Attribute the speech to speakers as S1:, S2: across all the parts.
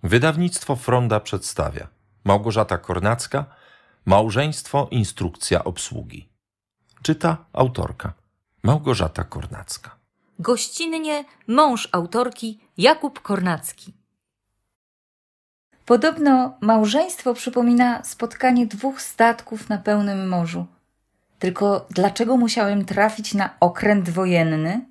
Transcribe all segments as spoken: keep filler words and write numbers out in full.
S1: Wydawnictwo Fronda przedstawia Małgorzata Kornacka, Małżeństwo, instrukcja obsługi. Czyta autorka Małgorzata Kornacka.
S2: Gościnnie mąż autorki Jakub Kornacki. Podobno małżeństwo przypomina spotkanie dwóch statków na pełnym morzu. Tylko dlaczego musiałem trafić na okręt wojenny?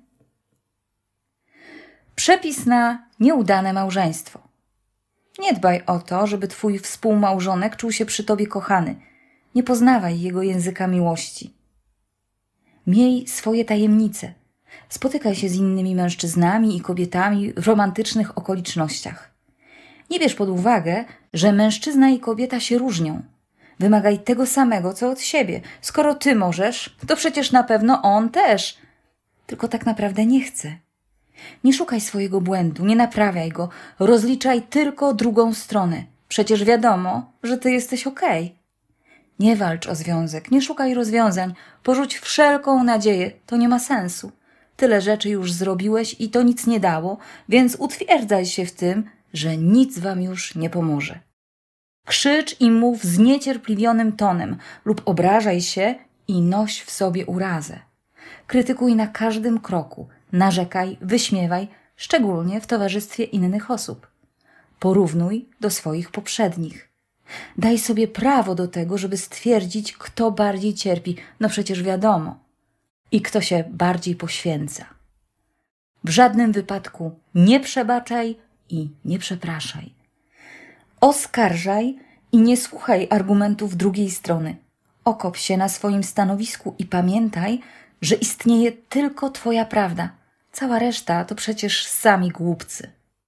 S2: Przepis na nieudane małżeństwo. Nie dbaj o to, żeby twój współmałżonek czuł się przy tobie kochany. Nie poznawaj jego języka miłości. Miej swoje tajemnice. Spotykaj się z innymi mężczyznami i kobietami w romantycznych okolicznościach. Nie bierz pod uwagę, że mężczyzna i kobieta się różnią. Wymagaj tego samego, co od siebie. Skoro ty możesz, to przecież na pewno on też. Tylko tak naprawdę nie chce. Nie szukaj swojego błędu, nie naprawiaj go. Rozliczaj tylko drugą stronę. Przecież wiadomo, że ty jesteś okej. Nie walcz o związek, nie szukaj rozwiązań. Porzuć wszelką nadzieję, to nie ma sensu. Tyle rzeczy już zrobiłeś i to nic nie dało, więc utwierdzaj się w tym, że nic wam już nie pomoże. Krzycz i mów zniecierpliwionym tonem lub obrażaj się i noś w sobie urazę. Krytykuj na każdym kroku, narzekaj, wyśmiewaj, szczególnie w towarzystwie innych osób. Porównuj do swoich poprzednich. Daj sobie prawo do tego, żeby stwierdzić, kto bardziej cierpi, no przecież wiadomo, i kto się bardziej poświęca. W żadnym wypadku nie przebaczaj i nie przepraszaj. Oskarżaj i nie słuchaj argumentów drugiej strony. Okop się na swoim stanowisku i pamiętaj, że istnieje tylko twoja prawda. Cała reszta to przecież sami głupcy.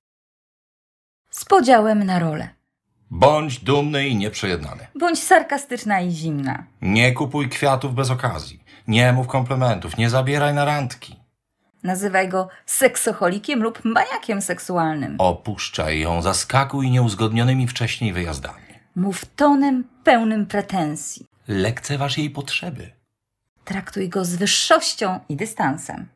S2: Z podziałem na role.
S3: Bądź dumny i nieprzejednany.
S2: Bądź sarkastyczna i zimna.
S3: Nie kupuj kwiatów bez okazji. Nie mów komplementów. Nie zabieraj na randki.
S2: Nazywaj go seksoholikiem lub maniakiem seksualnym.
S3: Opuszczaj ją, zaskakuj nieuzgodnionymi wcześniej wyjazdami.
S2: Mów tonem pełnym pretensji.
S3: Lekceważ jej potrzeby.
S2: Traktuj go z wyższością i dystansem.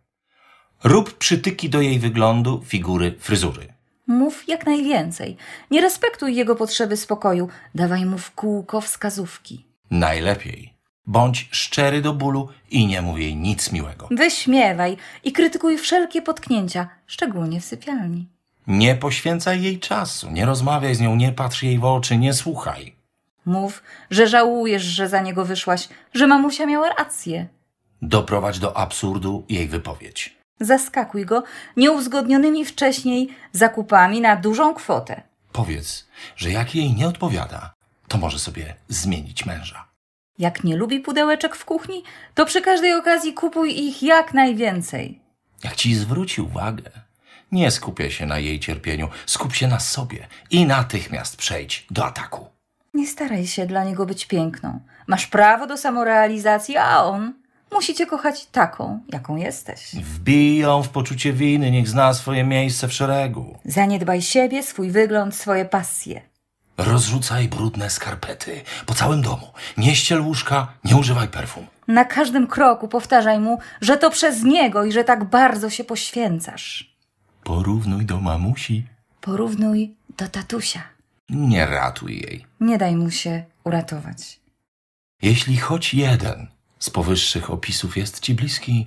S3: Rób przytyki do jej wyglądu, figury, fryzury.
S2: Mów jak najwięcej. Nie respektuj jego potrzeby spokoju. Dawaj mu w kółko wskazówki.
S3: Najlepiej. Bądź szczery do bólu i nie mów jej nic miłego.
S2: Wyśmiewaj i krytykuj wszelkie potknięcia, szczególnie w sypialni.
S3: Nie poświęcaj jej czasu. Nie rozmawiaj z nią, nie patrz jej w oczy, nie słuchaj.
S2: Mów, że żałujesz, że za niego wyszłaś, że mamusia miała rację.
S3: Doprowadź do absurdu jej wypowiedź.
S2: Zaskakuj go nieuzgodnionymi wcześniej zakupami na dużą kwotę.
S3: Powiedz, że jak jej nie odpowiada, to może sobie zmienić męża.
S2: Jak nie lubi pudełeczek w kuchni, to przy każdej okazji kupuj ich jak najwięcej.
S3: Jak ci zwróci uwagę, nie skupiaj się na jej cierpieniu, skup się na sobie i natychmiast przejdź do ataku.
S2: Nie staraj się dla niego być piękną. Masz prawo do samorealizacji, a on musi cię kochać taką, jaką jesteś.
S3: Wbij ją w poczucie winy, niech zna swoje miejsce w szeregu.
S2: Zaniedbaj siebie, swój wygląd, swoje pasje.
S3: Rozrzucaj brudne skarpety po całym domu. Nie ściel łóżka, nie używaj perfum.
S2: Na każdym kroku powtarzaj mu, że to przez niego i że tak bardzo się poświęcasz.
S3: Porównuj do mamusi.
S2: Porównuj do tatusia.
S3: Nie ratuj jej.
S2: Nie daj mu się uratować.
S3: Jeśli choć jeden z powyższych opisów jest ci bliski,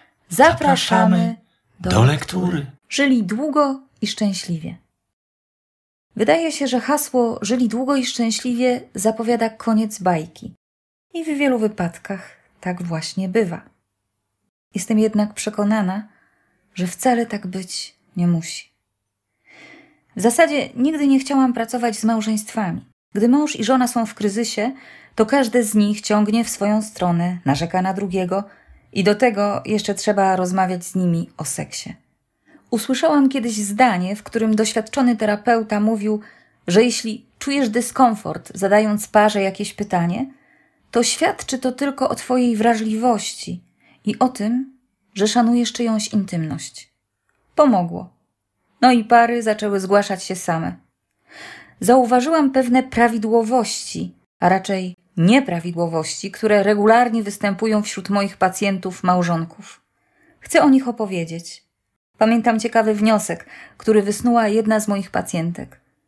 S2: Zapraszamy do,
S3: do lektury.
S2: Żyli długo i szczęśliwie. Wydaje się, że hasło żyli długo i szczęśliwie zapowiada koniec bajki. I w wielu wypadkach tak właśnie bywa. Jestem jednak przekonana, że wcale tak być nie musi. W zasadzie nigdy nie chciałam pracować z małżeństwami. Gdy mąż i żona są w kryzysie, to każdy z nich ciągnie w swoją stronę, narzeka na drugiego i do tego jeszcze trzeba rozmawiać z nimi o seksie. Usłyszałam kiedyś zdanie, w którym doświadczony terapeuta mówił, że jeśli czujesz dyskomfort zadając parze jakieś pytanie, to świadczy to tylko o twojej wrażliwości i o tym, że szanujesz czyjąś intymność. Pomogło. No i pary zaczęły zgłaszać się same. Zauważyłam pewne prawidłowości, a raczej nieprawidłowości, które regularnie występują wśród moich pacjentów małżonków. Chcę o nich opowiedzieć. Pamiętam ciekawy wniosek, który wysnuła jedna z moich pacjentek.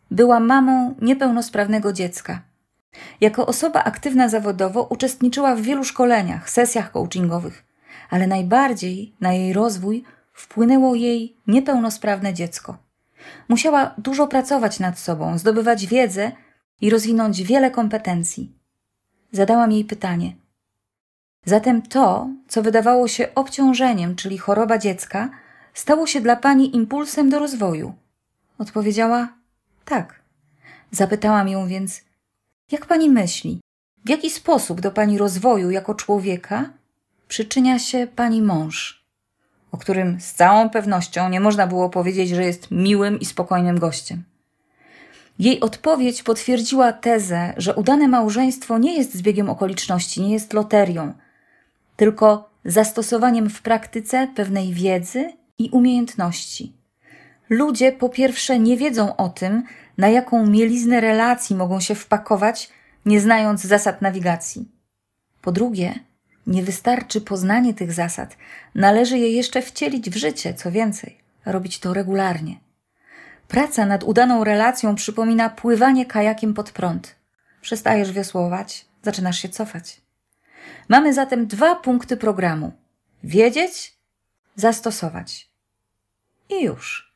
S2: była mamą niepełnosprawnego dziecka. Jako osoba aktywna zawodowo uczestniczyła w wielu szkoleniach, sesjach coachingowych, ale najbardziej na jej rozwój wpłynęło jej niepełnosprawne dziecko. Musiała dużo pracować nad sobą, zdobywać wiedzę i rozwinąć wiele kompetencji. Zadałam jej pytanie. Zatem to, co wydawało się obciążeniem, czyli choroba dziecka, stało się dla pani impulsem do rozwoju. Odpowiedziała tak. Zapytałam ją więc, jak pani myśli, w jaki sposób do pani rozwoju jako człowieka przyczynia się pani mąż, o którym z całą pewnością nie można było powiedzieć, że jest miłym i spokojnym gościem. Jej odpowiedź potwierdziła tezę, że udane małżeństwo nie jest zbiegiem okoliczności, nie jest loterią, tylko zastosowaniem w praktyce pewnej wiedzy i umiejętności. Ludzie po pierwsze nie wiedzą o tym, na jaką mieliznę relacji mogą się wpakować, nie znając zasad nawigacji. Po drugie, nie wystarczy poznanie tych zasad, należy je jeszcze wcielić w życie, co więcej, robić to regularnie. Praca nad udaną relacją przypomina pływanie kajakiem pod prąd. Przestajesz wiosłować, zaczynasz się cofać. Mamy zatem dwa punkty programu. Wiedzieć, zastosować. I już.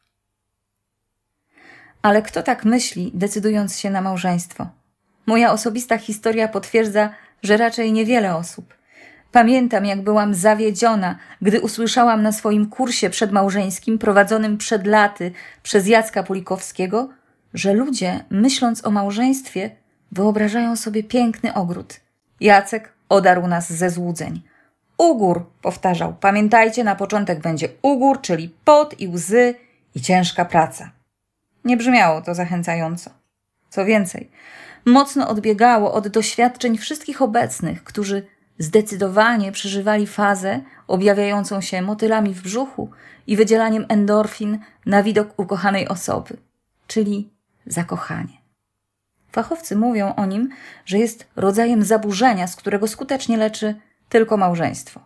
S2: Ale kto tak myśli, decydując się na małżeństwo? Moja osobista historia potwierdza, że raczej niewiele osób. Pamiętam, jak byłam zawiedziona, gdy usłyszałam na swoim kursie przedmałżeńskim prowadzonym przed laty przez Jacka Pulikowskiego, że ludzie, myśląc o małżeństwie, wyobrażają sobie piękny ogród. Jacek odarł nas ze złudzeń. Ugór, powtarzał, pamiętajcie, na początek będzie ugór, czyli pot i łzy i ciężka praca. Nie brzmiało to zachęcająco. Co więcej, mocno odbiegało od doświadczeń wszystkich obecnych, którzy zdecydowanie przeżywali fazę objawiającą się motylami w brzuchu i wydzielaniem endorfin na widok ukochanej osoby, czyli zakochanie. Fachowcy mówią o nim, że jest rodzajem zaburzenia, z którego skutecznie leczy tylko małżeństwo.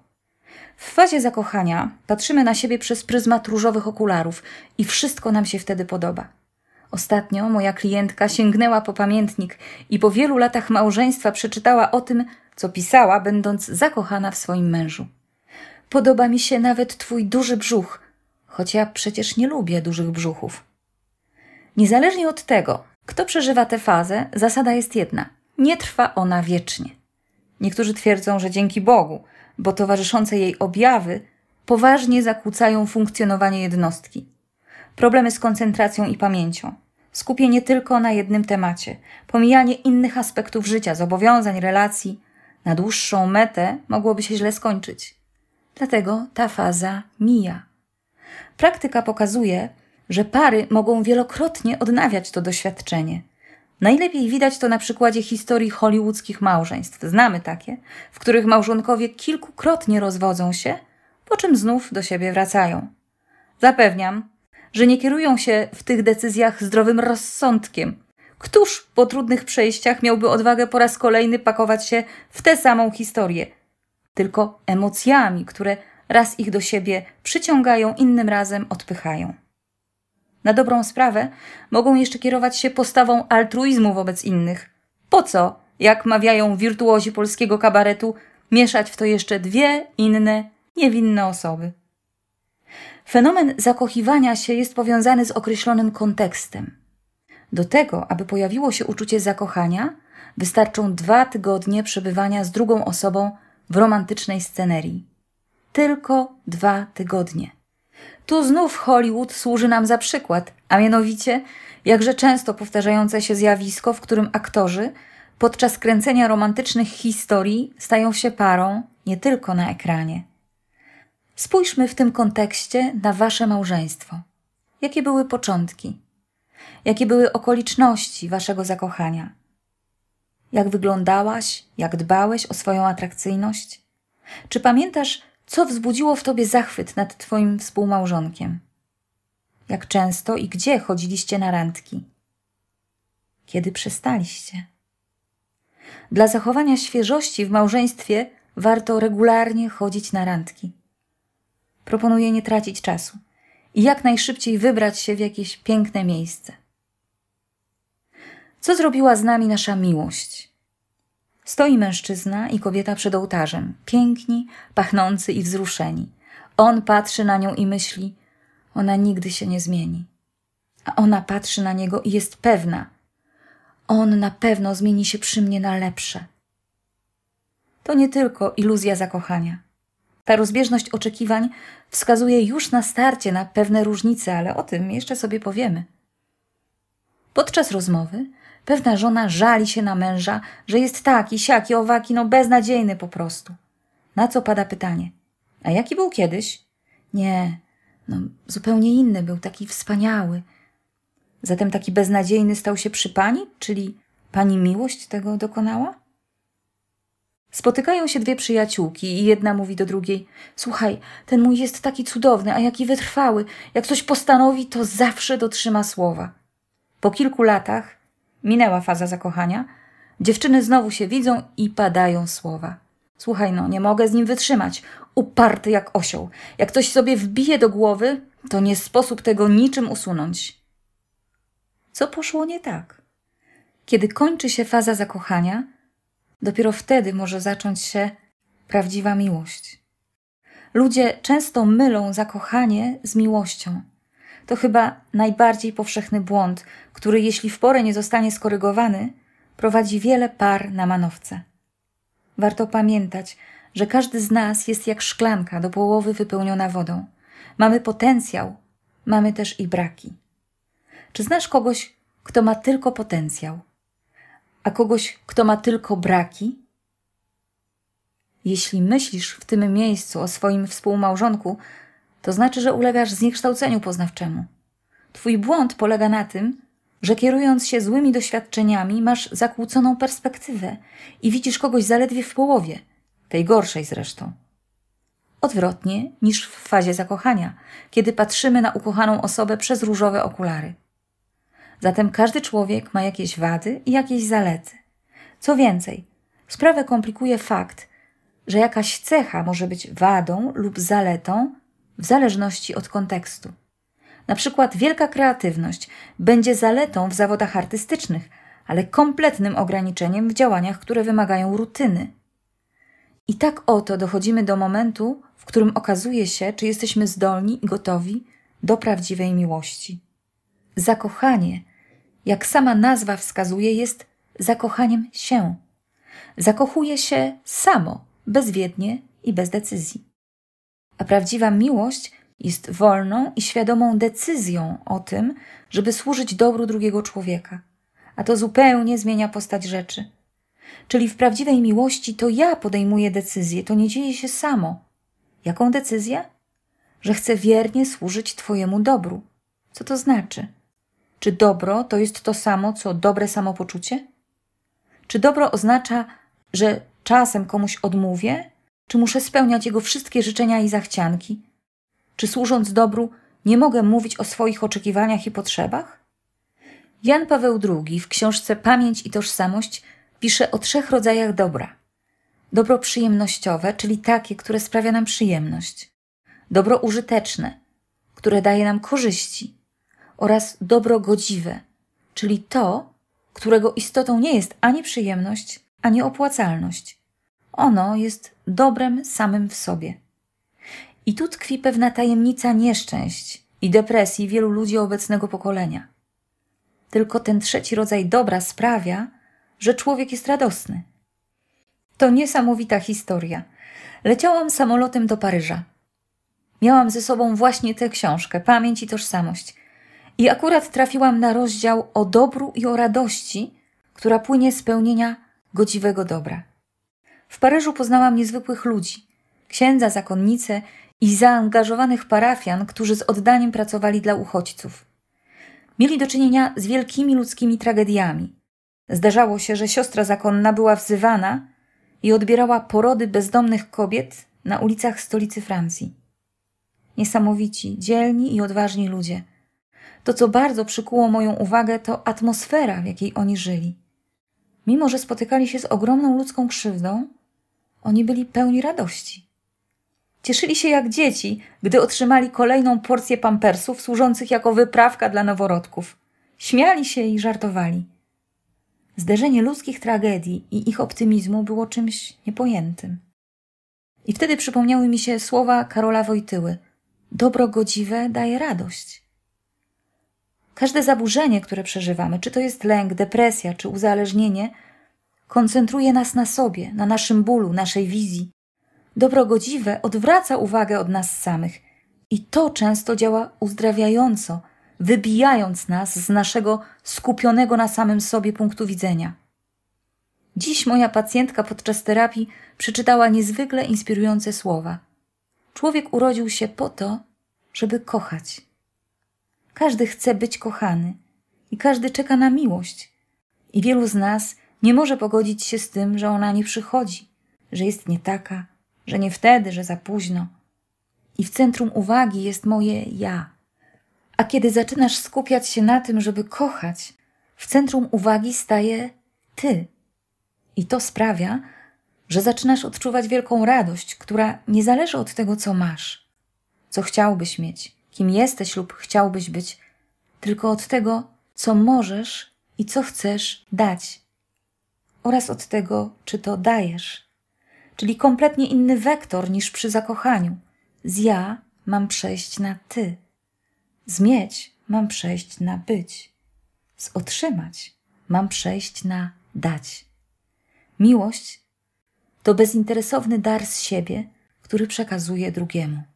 S2: W fazie zakochania patrzymy na siebie przez pryzmat różowych okularów i wszystko nam się wtedy podoba. Ostatnio moja klientka sięgnęła po pamiętnik i po wielu latach małżeństwa przeczytała o tym, co pisała, będąc zakochana w swoim mężu. Podoba mi się nawet twój duży brzuch, choć ja przecież nie lubię dużych brzuchów. Niezależnie od tego, kto przeżywa tę fazę, zasada jest jedna. Nie trwa ona wiecznie. Niektórzy twierdzą, że dzięki Bogu, bo towarzyszące jej objawy poważnie zakłócają funkcjonowanie jednostki. Problemy z koncentracją i pamięcią, skupienie tylko na jednym temacie, pomijanie innych aspektów życia, zobowiązań, relacji, na dłuższą metę mogłoby się źle skończyć. Dlatego ta faza mija. Praktyka pokazuje, że pary mogą wielokrotnie odnawiać to doświadczenie. Najlepiej widać to na przykładzie historii hollywoodzkich małżeństw. Znamy takie, w których małżonkowie kilkukrotnie rozwodzą się, po czym znów do siebie wracają. Zapewniam, że nie kierują się w tych decyzjach zdrowym rozsądkiem. Któż po trudnych przejściach miałby odwagę po raz kolejny pakować się w tę samą historię? Tylko emocjami, które raz ich do siebie przyciągają, innym razem odpychają. Na dobrą sprawę mogą jeszcze kierować się postawą altruizmu wobec innych. Po co, jak mawiają wirtuozi polskiego kabaretu, mieszać w to jeszcze dwie inne, niewinne osoby? Fenomen zakochiwania się jest powiązany z określonym kontekstem. Do tego, aby pojawiło się uczucie zakochania, wystarczą dwa tygodnie przebywania z drugą osobą w romantycznej scenerii. Tylko dwa tygodnie. Tu znów Hollywood służy nam za przykład, a mianowicie jakże często powtarzające się zjawisko, w którym aktorzy podczas kręcenia romantycznych historii stają się parą nie tylko na ekranie. Spójrzmy w tym kontekście na wasze małżeństwo. Jakie były początki? Jakie były okoliczności waszego zakochania? Jak wyglądałaś, jak dbałeś o swoją atrakcyjność? Czy pamiętasz, co wzbudziło w tobie zachwyt nad twoim współmałżonkiem? Jak często i gdzie chodziliście na randki? Kiedy przestaliście? Dla zachowania świeżości w małżeństwie warto regularnie chodzić na randki. Proponuję nie tracić czasu i jak najszybciej wybrać się w jakieś piękne miejsce. Co zrobiła z nami nasza miłość? Stoi mężczyzna i kobieta przed ołtarzem, piękni, pachnący i wzruszeni. On patrzy na nią i myśli, ona nigdy się nie zmieni. A ona patrzy na niego i jest pewna, on na pewno zmieni się przy mnie na lepsze. To nie tylko iluzja zakochania. Ta rozbieżność oczekiwań wskazuje już na starcie na pewne różnice, ale o tym jeszcze sobie powiemy. Podczas rozmowy pewna żona żali się na męża, że jest taki, siaki, owaki, no beznadziejny po prostu. Na co pada pytanie, a jaki był kiedyś? Nie, no zupełnie inny był, taki wspaniały. Zatem taki beznadziejny stał się przy pani? Czyli pani miłość tego dokonała? Spotykają się dwie przyjaciółki i jedna mówi do drugiej, słuchaj, ten mój jest taki cudowny, a jaki wytrwały. Jak coś postanowi, to zawsze dotrzyma słowa. Po kilku latach minęła faza zakochania, dziewczyny znowu się widzą i padają słowa. Słuchaj, no nie mogę z nim wytrzymać, uparty jak osioł. Jak coś sobie wbije do głowy, to nie sposób tego niczym usunąć. Co poszło nie tak? Kiedy kończy się faza zakochania, dopiero wtedy może zacząć się prawdziwa miłość. Ludzie często mylą zakochanie z miłością. To chyba najbardziej powszechny błąd, który jeśli w porę nie zostanie skorygowany, prowadzi wiele par na manowce. Warto pamiętać, że każdy z nas jest jak szklanka do połowy wypełniona wodą. Mamy potencjał, mamy też i braki. Czy znasz kogoś, kto ma tylko potencjał, a kogoś, kto ma tylko braki? Jeśli myślisz w tym miejscu o swoim współmałżonku, to znaczy, że ulegasz zniekształceniu poznawczemu. Twój błąd polega na tym, że kierując się złymi doświadczeniami, masz zakłóconą perspektywę i widzisz kogoś zaledwie w połowie, tej gorszej zresztą. Odwrotnie niż w fazie zakochania, kiedy patrzymy na ukochaną osobę przez różowe okulary. Zatem każdy człowiek ma jakieś wady i jakieś zalety. Co więcej, sprawę komplikuje fakt, że jakaś cecha może być wadą lub zaletą w zależności od kontekstu. Na przykład wielka kreatywność będzie zaletą w zawodach artystycznych, ale kompletnym ograniczeniem w działaniach, które wymagają rutyny. I tak oto dochodzimy do momentu, w którym okazuje się, czy jesteśmy zdolni i gotowi do prawdziwej miłości. Zakochanie, jak sama nazwa wskazuje, jest zakochaniem się. Zakochuje się samo, bezwiednie i bez decyzji. A prawdziwa miłość jest wolną i świadomą decyzją o tym, żeby służyć dobru drugiego człowieka. A to zupełnie zmienia postać rzeczy. Czyli w prawdziwej miłości to ja podejmuję decyzję, to nie dzieje się samo. Jaką decyzję? Że chcę wiernie służyć Twojemu dobru. Co to znaczy? Czy dobro to jest to samo, co dobre samopoczucie? Czy dobro oznacza, że czasem komuś odmówię? Czy muszę spełniać jego wszystkie życzenia i zachcianki? Czy służąc dobru nie mogę mówić o swoich oczekiwaniach i potrzebach? Jan Paweł drugi w książce Pamięć i tożsamość pisze o trzech rodzajach dobra. Dobro przyjemnościowe, czyli takie, które sprawia nam przyjemność. Dobro użyteczne, które daje nam korzyści. Oraz dobro godziwe, czyli to, którego istotą nie jest ani przyjemność, ani opłacalność. Ono jest dobrem samym w sobie. I tu tkwi pewna tajemnica nieszczęść i depresji wielu ludzi obecnego pokolenia. Tylko ten trzeci rodzaj dobra sprawia, że człowiek jest radosny. To niesamowita historia. Leciałam samolotem do Paryża. Miałam ze sobą właśnie tę książkę, Pamięć i tożsamość. I akurat trafiłam na rozdział o dobru i o radości, która płynie z pełnienia godziwego dobra. W Paryżu poznałam niezwykłych ludzi, księdza, zakonnice i zaangażowanych parafian, którzy z oddaniem pracowali dla uchodźców. Mieli do czynienia z wielkimi ludzkimi tragediami. Zdarzało się, że siostra zakonna była wzywana i odbierała porody bezdomnych kobiet na ulicach stolicy Francji. Niesamowici, dzielni i odważni ludzie. To, co bardzo przykuło moją uwagę, to atmosfera, w jakiej oni żyli. Mimo że spotykali się z ogromną ludzką krzywdą, oni byli pełni radości. Cieszyli się jak dzieci, gdy otrzymali kolejną porcję pampersów służących jako wyprawka dla noworodków. Śmiali się i żartowali. Zderzenie ludzkich tragedii i ich optymizmu było czymś niepojętym. I wtedy przypomniały mi się słowa Karola Wojtyły. Dobro godziwe daje radość. Każde zaburzenie, które przeżywamy, czy to jest lęk, depresja, czy uzależnienie, koncentruje nas na sobie, na naszym bólu, naszej wizji. Dobro godziwe odwraca uwagę od nas samych i to często działa uzdrawiająco, wybijając nas z naszego skupionego na samym sobie punktu widzenia. Dziś moja pacjentka podczas terapii przeczytała niezwykle inspirujące słowa. Człowiek urodził się po to, żeby kochać. Każdy chce być kochany i każdy czeka na miłość. I wielu z nas nie może pogodzić się z tym, że ona nie przychodzi, że jest nie taka, że nie wtedy, że za późno. I w centrum uwagi jest moje ja. A kiedy zaczynasz skupiać się na tym, żeby kochać, w centrum uwagi staje ty. I to sprawia, że zaczynasz odczuwać wielką radość, która nie zależy od tego, co masz, co chciałbyś mieć, kim jesteś lub chciałbyś być, tylko od tego, co możesz i co chcesz dać. Oraz od tego, czy to dajesz. Czyli kompletnie inny wektor niż przy zakochaniu. Z ja mam przejść na ty. Z mieć mam przejść na być. Z otrzymać mam przejść na dać. Miłość to bezinteresowny dar z siebie, który przekazuje drugiemu.